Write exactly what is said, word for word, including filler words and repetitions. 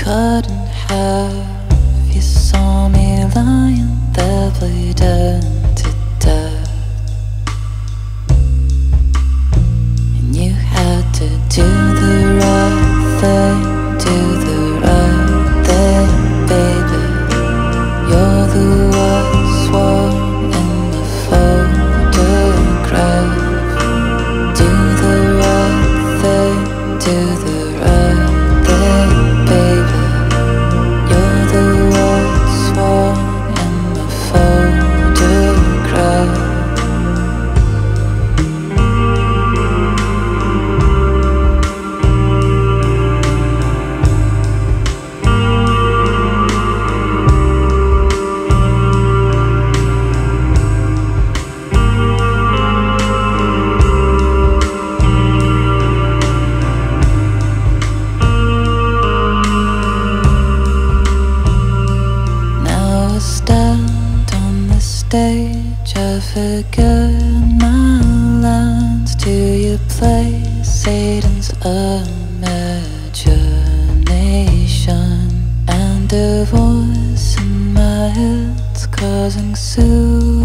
cut in half. You saw me lying there bleeding to death, and you had to do the right thing, do the right thing, baby. You're the worst one in the photograph. Do the right thing, do the right thing, baby. You're the worst one in the photograph. Stand on the stage, I forget my lines. Do you play Satan's imagination? And a voice in my head's causing suicide.